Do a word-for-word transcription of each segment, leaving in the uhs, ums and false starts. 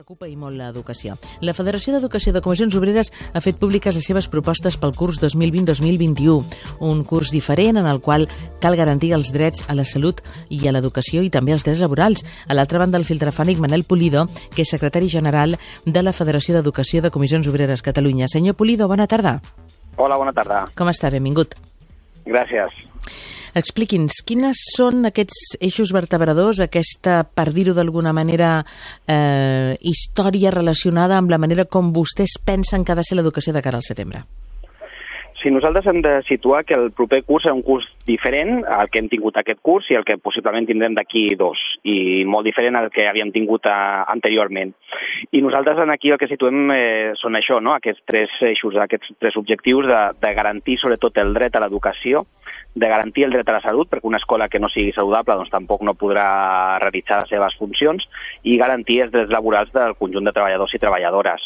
preocupa i molt l'educació. La Federació d'Educació de Comissions Obreres ha fet públiques les seves propostes pel curs dos mil vint dos mil vint-i-u, un curs diferent en el qual cal garantir els drets a la salut i a l'educació i també els drets laborals. A l'altra banda, el fil telefònic Manel Pulido, que és secretari general de la Federació d'Educació de Comissions Obreres Catalunya. Senyor Pulido, bona tarda. Hola, bona tarda. Com està? Benvingut. Gràcies. Expliqui'ns, quines són aquests eixos vertebradors, aquesta, per dir-ho d'alguna manera, eh, història relacionada amb la manera com vostès pensen que ha de ser l'educació de cara al setembre? Sí, nosaltres hem de situar que el proper curs és un curs diferent al que hem tingut aquest curs i el que possiblement tindrem d'aquí dos, i molt diferent al que havíem tingut a, anteriorment. I nosaltres aquí el que situem eh, són això, no? Aquests tres eixos, aquests tres objectius de, de garantir sobretot el dret a l'educació, de garantir el dret a la salut, perquè una escola que no sigui saludable doncs tampoc no podrà realitzar les seves funcions, i garantir els drets laborals del conjunt de treballadors i treballadores.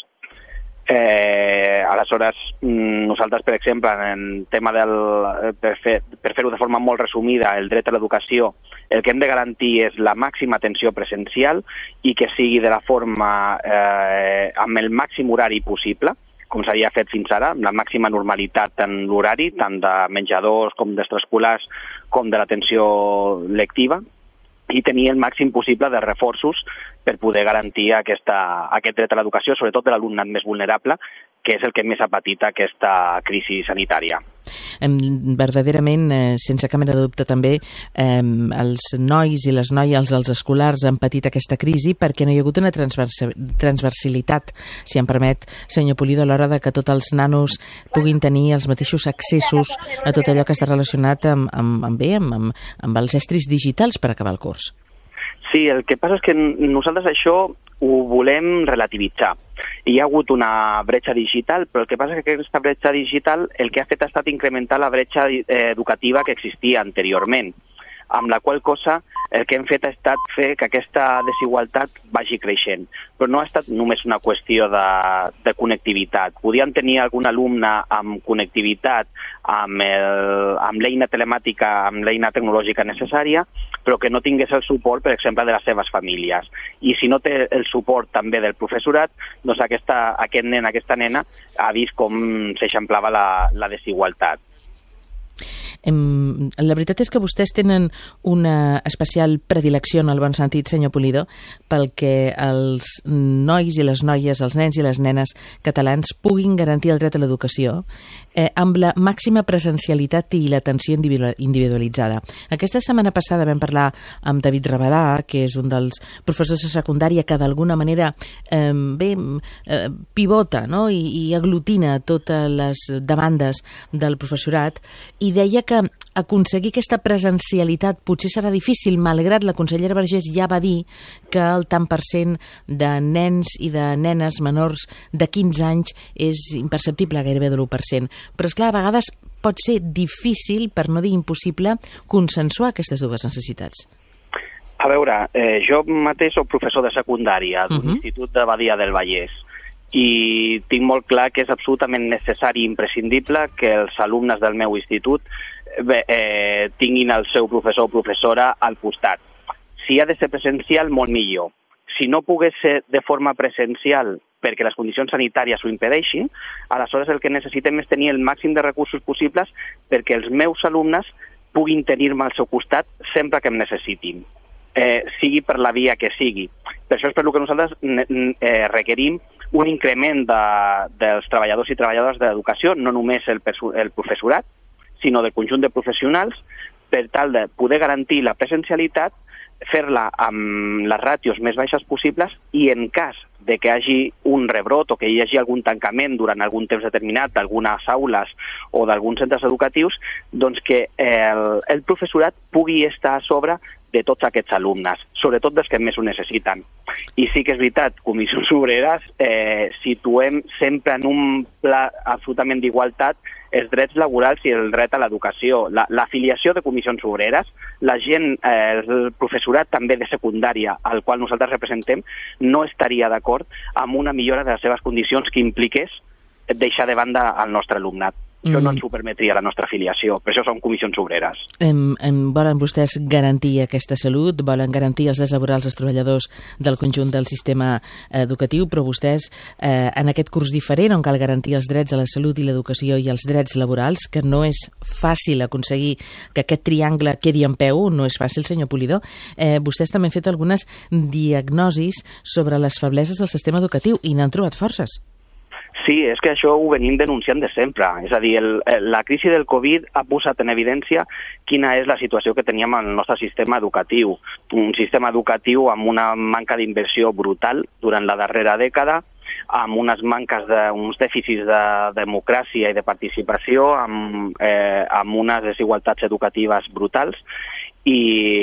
Eh, aleshores, nosaltres, per exemple, en tema del, per, fer, per fer-ho de forma molt resumida, el dret a l'educació, el que hem de garantir és la màxima atenció presencial i que sigui de la forma eh, amb el màxim horari possible, com s'havia fet fins ara, amb la màxima normalitat en l'horari, tant de menjadors com d'extraescolars, com de l'atenció lectiva, i tenir el màxim possible de reforços per poder garantir aquesta, aquest dret a l'educació, sobretot de l'alumnat més vulnerable, que és el que més ha patit aquesta crisi sanitària. Verdaderament, eh, sense cap mena de dubte també, eh, els nois i les noies, els escolars han patit aquesta crisi perquè no hi ha hagut una transversalitat, si em permet, senyor Pulido, a l'hora de que tots els nanos puguin tenir els mateixos accessos a tot allò que està relacionat amb, amb, amb, bé, amb, amb, amb els estris digitals per acabar el curs. Sí, el que passa és que nosaltres això ho volem relativitzar. Hi ha hagut una bretxa digital, però el que passa és que aquesta bretxa digital el que ha fet ha estat incrementar la bretxa educativa que existia anteriorment, amb la qual cosa el que hem fet ha estat fer que aquesta desigualtat vagi creixent. Però no ha estat només una qüestió de, de connectivitat. Podíem tenir algun alumne amb connectivitat, amb, el, amb l'eina telemàtica, amb l'eina tecnològica necessària, però que no tingués el suport, per exemple, de les seves famílies. I si no té el suport també del professorat, doncs aquesta, aquest nen, aquesta nena, ha vist com s'eixamplava la, la desigualtat. La veritat és que vostès tenen una especial predilecció, en el bon sentit, senyor Pulido, pel que els nois i les noies, els nens i les nenes catalans puguin garantir el dret a l'educació eh, amb la màxima presencialitat i l'atenció individualitzada. Aquesta setmana passada vam parlar amb David Rabadà, que és un dels professors de secundària que d'alguna manera eh, bé, eh, pivota, no? I, i aglutina totes les demandes del professorat, i deia que aconseguir aquesta presencialitat potser serà difícil, malgrat la consellera Vergés ja va dir que el tant per cent de nens i de nenes menors de quinze anys és imperceptible, gairebé de l'u per cent. Però, esclar, a vegades pot ser difícil, per no dir impossible, consensuar aquestes dues necessitats. A veure, eh, jo mateix soc professor de secundària d'un uh-huh. institut de Badia del Vallès, i tinc molt clar que és absolutament necessari i imprescindible que els alumnes del meu institut bé, eh, tinguin el seu professor o professora al costat. Si ha de ser presencial, molt millor. Si no pogués ser de forma presencial perquè les condicions sanitàries ho impedeixin, aleshores el que necessitem és tenir el màxim de recursos possibles perquè els meus alumnes puguin tenir-me al seu costat sempre que em necessitin, eh, sigui per la via que sigui. Per això és per el que nosaltres eh, requerim un increment de, dels treballadors i treballadores de l'educació, no només el, el professorat, sinó del conjunt de professionals, per tal de poder garantir la presencialitat, fer-la amb les ràtios més baixes possibles, i en cas de que hi hagi un rebrot o que hi hagi algun tancament durant algun temps determinat d'algunes aules o d'alguns centres educatius, doncs que el, el professorat pugui estar a sobre de tots aquests alumnes, sobretot dels que més ho necessiten. I sí que és veritat, Comissions Obreres eh, situem sempre en un pla absolutament d'igualtat els drets laborals i el dret a l'educació. L'afiliació la, de Comissions Obreres, la gent, eh, el professorat també de secundària, al qual nosaltres representem, no estaria d'acord amb una millora de les seves condicions que impliqués deixar de banda el nostre alumnat. Això no ens ho permetria la nostra afiliació, per això són comissions obreres. Em, em, volen vostès garantir aquesta salut, volen garantir els drets laborals dels treballadors del conjunt del sistema educatiu, però vostès, eh, en aquest curs diferent, on cal garantir els drets a la salut i l'educació i els drets laborals, que no és fàcil aconseguir que aquest triangle quedi en peu, no és fàcil, senyor Polidor, eh, vostès també han fet algunes diagnosis sobre les febleses del sistema educatiu i n'han trobat forces. Sí, és que això ho venim denunciant de sempre. És a dir, el, la crisi del Covid ha posat en evidència quina és la situació que teníem en el nostre sistema educatiu. Un sistema educatiu amb una manca d'inversió brutal durant la darrera dècada, amb unes manques de, uns dèficits de democràcia i de participació, amb, eh, amb unes desigualtats educatives brutals, i,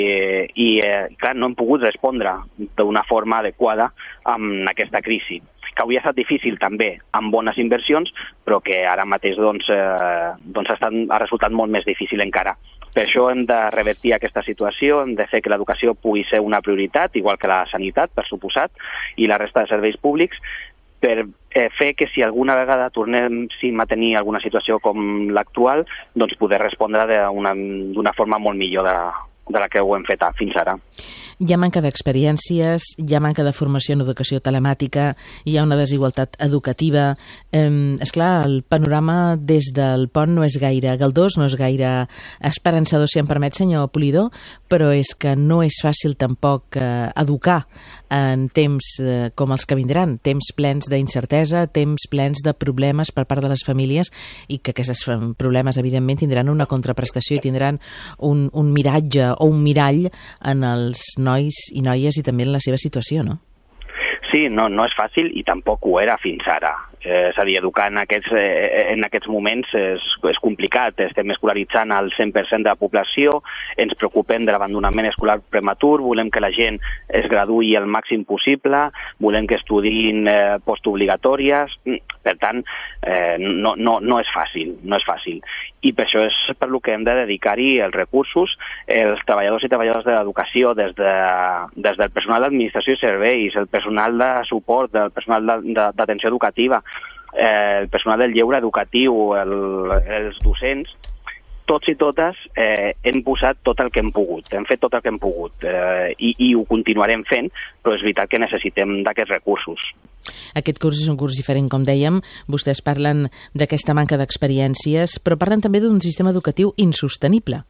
i eh, clar, no hem pogut respondre d'una forma adequada amb aquesta crisi, que hauria estat difícil també amb bones inversions, però que ara mateix doncs, eh, doncs ha, estat, ha resultat molt més difícil encara. Per això hem de revertir aquesta situació, hem de fer que l'educació pugui ser una prioritat, igual que la sanitat, per suposat, i la resta de serveis públics, per eh, fer que si alguna vegada tornem a tenir alguna situació com l'actual, doncs poder respondre d'una forma molt millor de, de la que ho hem fet fins ara. Hi ha manca d'experiències, hi ha manca de formació en educació telemàtica, hi ha una desigualtat educativa. Eh, esclar, el panorama des del pont no és gaire galdós, no és gaire esperançador, si em permet, senyor Polidor, però és que no és fàcil tampoc eh, educar en temps eh, com els que vindran, temps plens d'incertesa, temps plens de problemes per part de les famílies, i que aquests problemes, evidentment, tindran una contraprestació i tindran un, un miratge o un mirall en els nois i noies i també en la seva situació, no? Sí, no, no és fàcil i tampoc ho era fins ara. Eh, és a dir, educar en aquests, eh, en aquests moments és, és complicat. Estem escolaritzant el cent per cent de la població, ens preocupem de l'abandonament escolar prematur, volem que la gent es graduï el màxim possible, volem que estudiïn eh, postobligatòries. Per tant, eh, no, no, no és fàcil, no és fàcil. I per això és per lo que hem de dedicar-hi els recursos, els treballadors i treballadores de l'educació, des, de, des del personal d'administració i serveis, el personal de suport, el personal d'atenció educativa, eh, el personal del lleure educatiu, el, els docents, tots i totes eh, hem posat tot el que hem pogut, hem fet tot el que hem pogut eh, i, i ho continuarem fent, però és veritat que necessitem d'aquests recursos. Aquest curs és un curs diferent, com dèiem. Vostès parlen d'aquesta manca d'experiències, però parlen també d'un sistema educatiu insostenible.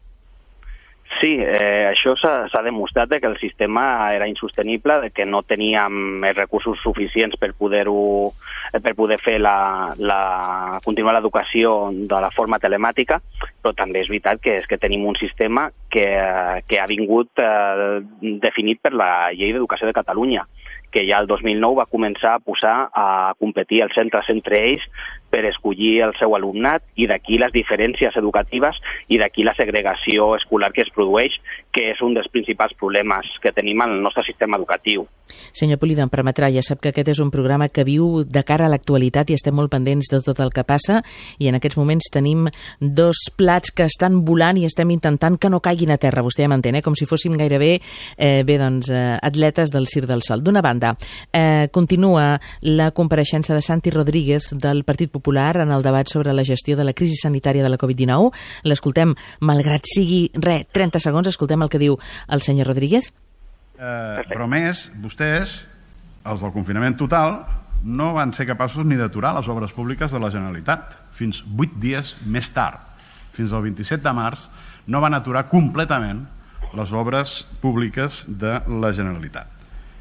Sí, eh, això s'ha demostrat que el sistema era insostenible, que no teníem recursos suficients per poder-ho, per poder fer la, la, continuar l'educació de la forma telemàtica, però també és veritat que és que tenim un sistema que, que ha vingut eh, definit per la Llei d'Educació de Catalunya, que ja el dos mil nou va començar a posar a competir els centres entre ells per escollir el seu alumnat, i d'aquí les diferències educatives i d'aquí la segregació escolar que es produeix, que és un dels principals problemes que tenim en el nostre sistema educatiu. Senyor Polidor, em permetrà, ja sap que aquest és un programa que viu de cara a l'actualitat i estem molt pendents de tot el que passa, i en aquests moments tenim dos plats que estan volant i estem intentant que no caiguin a terra, vostè ja m'entén, eh? Com si fóssim gairebé eh, bé, doncs, eh, atletes del Cirque del Sol. D'una banda, eh, continua la compareixença de Santi Rodríguez del Partit Popular en el debat sobre la gestió de la crisi sanitària de la covid dinou. L'escoltem, malgrat sigui, re, trenta segons, escoltem el que diu el senyor Rodríguez. Eh, però més, vostès, els del confinament total, no van ser capaços ni d'aturar les obres públiques de la Generalitat. Fins vuit dies més tard, fins al vint-i-set de març, no van aturar completament les obres públiques de la Generalitat.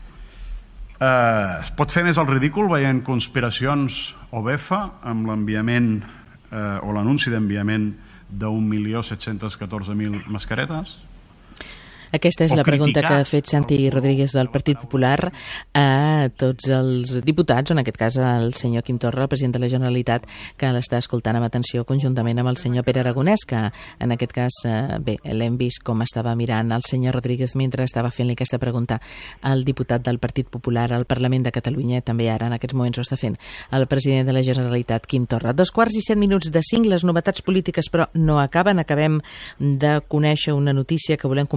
Eh, es pot fer més el ridícul veient conspiracions o befa amb l'enviament eh, o l'anunci d'enviament d'un milió set-cents catorze mil mascaretes? Aquesta és la pregunta que ha fet Santi Rodríguez del Partit Popular a tots els diputats, o en aquest cas al senyor Quim Torra, el president de la Generalitat, que l'està escoltant amb atenció conjuntament amb el senyor Pere Aragonès, que en aquest cas, bé, l'hem vist com estava mirant el senyor Rodríguez mentre estava fent-li aquesta pregunta al diputat del Partit Popular al Parlament de Catalunya, també ara en aquests moments ho està fent el president de la Generalitat, Quim Torra. Dos quarts i set minuts de cinc, les novetats polítiques però no acaben, acabem de conèixer una notícia que volem compartir amb vostès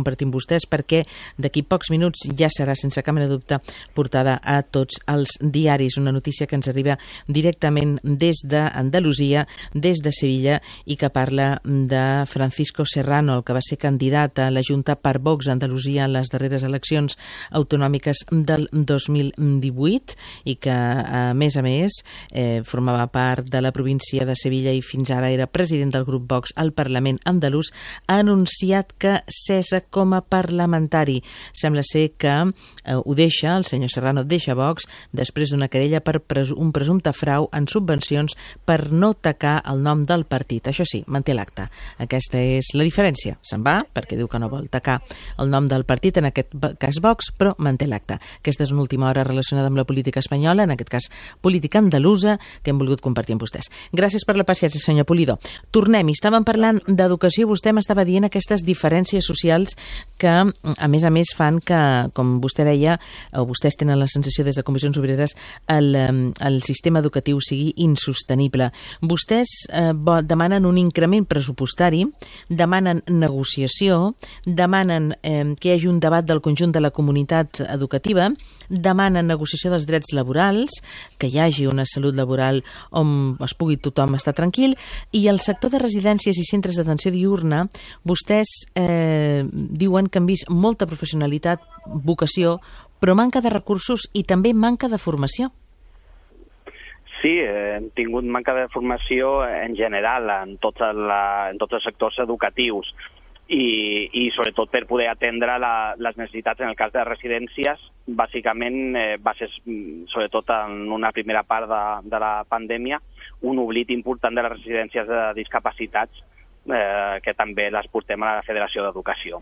vostès perquè d'aquí pocs minuts ja serà, sense cap mena de dubte, portada a tots els diaris. Una notícia que ens arriba directament des d'Andalusia, des de Sevilla, i que parla de Francisco Serrano, el que va ser candidat a la Junta per Vox a Andalusia en les darreres eleccions autonòmiques del dos mil divuit i que, a més a més, eh, formava part de la província de Sevilla i fins ara era president del grup Vox al Parlament andalús, ha anunciat que cessa com a parlamentari. Sembla ser que eh, ho deixa, el senyor Serrano deixa Vox després d'una querella per presu un presumpte frau en subvencions per no tacar el nom del partit. Això sí, manté l'acte. Aquesta és la diferència. Se'n va perquè diu que no vol tacar el nom del partit, en aquest cas Vox, però manté l'acte. Aquesta és una última hora relacionada amb la política espanyola, en aquest cas política andalusa, que hem volgut compartir amb vostès. Gràcies per la paciència, senyor Pulido. Tornem, i estàvem parlant d'educació, vostè m'estava dient aquestes diferències socials que, a més a més, fan que, com vostè deia, o vostès tenen la sensació des de Comissions Obreres, el, el sistema educatiu sigui insostenible. Vostès eh, demanen un increment pressupostari, demanen negociació, demanen eh, que hi hagi un debat del conjunt de la comunitat educativa, demanen negociació dels drets laborals, que hi hagi una salut laboral on es pugui tothom estar tranquil, i el sector de residències i centres d'atenció diurna, vostès eh, diuen que han vist molta professionalitat, vocació, però manca de recursos i també manca de formació. Sí, hem tingut manca de formació en general en tots, la, en tots els sectors educatius i, i sobretot per poder atendre la, les necessitats. En el cas de residències, bàsicament eh, va ser, sobretot en una primera part de, de la pandèmia, un oblit important de les residències de discapacitats eh, que també les portem a la Federació d'Educació.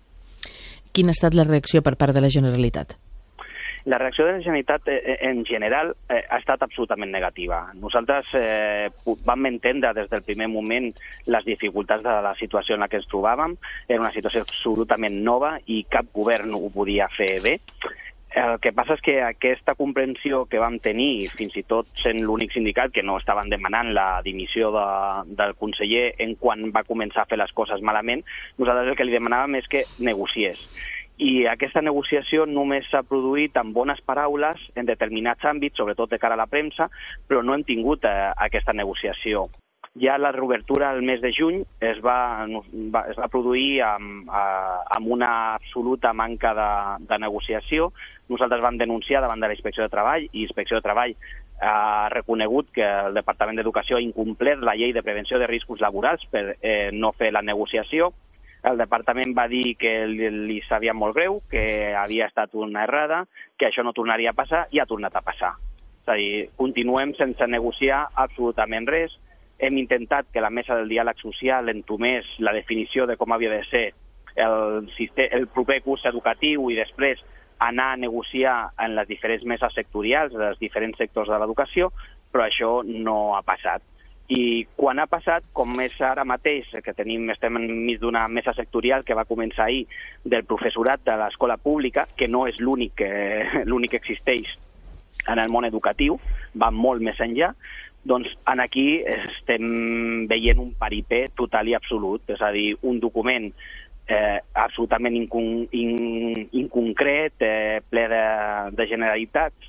Quina ha estat la reacció per part de la Generalitat? La reacció de la Generalitat eh, en general eh, ha estat absolutament negativa. Nosaltres eh, vam entendre des del primer moment les dificultats de la situació en la que ens trobàvem. Era una situació absolutament nova i cap govern ho podia fer bé. El que passa és que aquesta comprensió que vam tenir, fins i tot sent l'únic sindicat que no estaven demanant la dimissió de, del conseller en quan va començar a fer les coses malament, nosaltres el que li demanàvem és que negociés. I aquesta negociació només s'ha produït amb bones paraules en determinats àmbits, sobretot de cara a la premsa, però no hem tingut eh, aquesta negociació. Ja la reobertura el mes de juny es va, va, es va produir amb, amb una absoluta manca de, de negociació. Nosaltres vam denunciar davant de la Inspecció de Treball i Inspecció de Treball ha reconegut que el Departament d'Educació ha incomplert la llei de prevenció de riscos laborals per eh, no fer la negociació. El departament va dir que li, li sabia molt greu, que havia estat una errada, que això no tornaria a passar i ha tornat a passar. És a dir, continuem sense negociar absolutament res. Hem intentat que la mesa del diàleg social entomés la definició de com havia de ser el, el proper curs educatiu i després anar a negociar en les diferents meses sectorials dels diferents sectors de l'educació, però això no ha passat. I quan ha passat, com és ara mateix, que tenim, estem enmig d'una mesa sectorial que va començar ahir del professorat de l'escola pública, que no és l'únic que, l'únic que existeix en el món educatiu, va molt més enllà, doncs en aquí estem veient un paripé total i absolut, és a dir, un document eh, absolutament incon, in, inconcret, eh, ple de, de generalitats,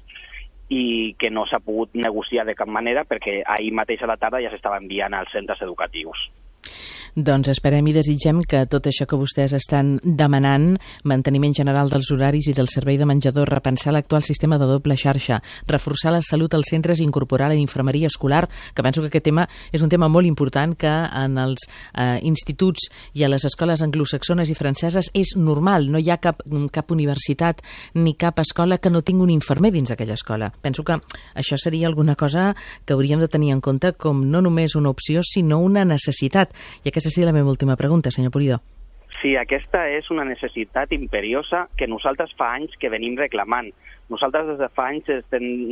i que no s'ha pogut negociar de cap manera perquè ahir mateix a la tarda ja s'estava enviant als centres educatius. Doncs esperem i desitgem que tot això que vostès estan demanant, manteniment general dels horaris i del servei de menjador, repensar l'actual sistema de doble xarxa, reforçar la salut als centres i incorporar la infermeria escolar, que penso que aquest tema és un tema molt important que en els eh, instituts i a les escoles anglosaxones i franceses és normal. No hi ha cap, cap universitat ni cap escola que no tingui un infermer dins d'aquella escola. Penso que això seria alguna cosa que hauríem de tenir en compte com no només una opció, sinó una necessitat. I aquesta seria la meva última pregunta, senyor Pulido. Sí, aquesta és una necessitat imperiosa que nosaltres fa anys que venim reclamant. Nosaltres des de fa anys estem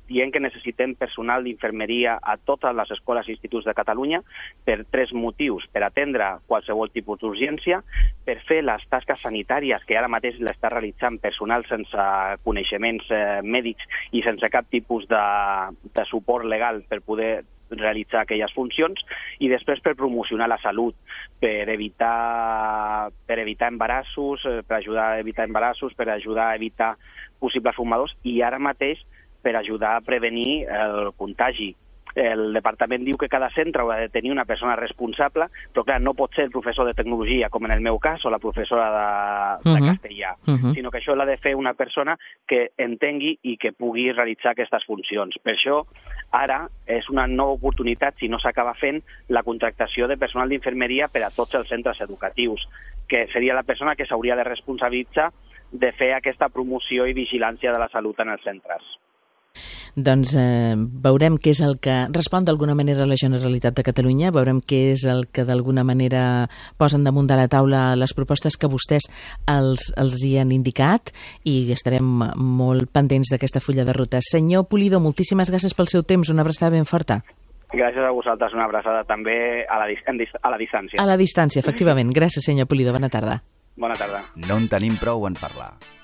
dient que necessitem personal d'infermeria a totes les escoles i instituts de Catalunya per tres motius: per atendre qualsevol tipus d'urgència, per fer les tasques sanitàries que ara mateix l'està realitzant personal sense coneixements eh, mèdics i sense cap tipus de, de suport legal per poder realitzar aquelles funcions, i després per promocionar la salut, per evitar, per evitar embarassos, per ajudar a evitar embarassos, per ajudar a evitar possibles fumadors i ara mateix per ajudar a prevenir el contagi. El departament diu que cada centre ha de tenir una persona responsable, però clar, no pot ser el professor de tecnologia, com en el meu cas, o la professora de, de uh-huh. castellà, uh-huh. sinó que això l'ha de fer una persona que entengui i que pugui realitzar aquestes funcions. Per això, ara és una nova oportunitat, si no s'acaba fent, la contractació de personal d'infermeria per a tots els centres educatius, que seria la persona que s'hauria de responsabilitzar de fer aquesta promoció i vigilància de la salut en els centres. Doncs eh, veurem què és el que respon d'alguna manera a la Generalitat de Catalunya, veurem què és el que d'alguna manera posen damunt de la taula les propostes que vostès els, els hi han indicat, i estarem molt pendents d'aquesta fulla de ruta. Senyor Pulido, moltíssimes gràcies pel seu temps, una abraçada ben forta. Gràcies a vosaltres, una abraçada també a la, a la distància. A la distància, efectivament. Gràcies, senyor Pulido, bona tarda. Bona tarda. No en tenim prou en parlar.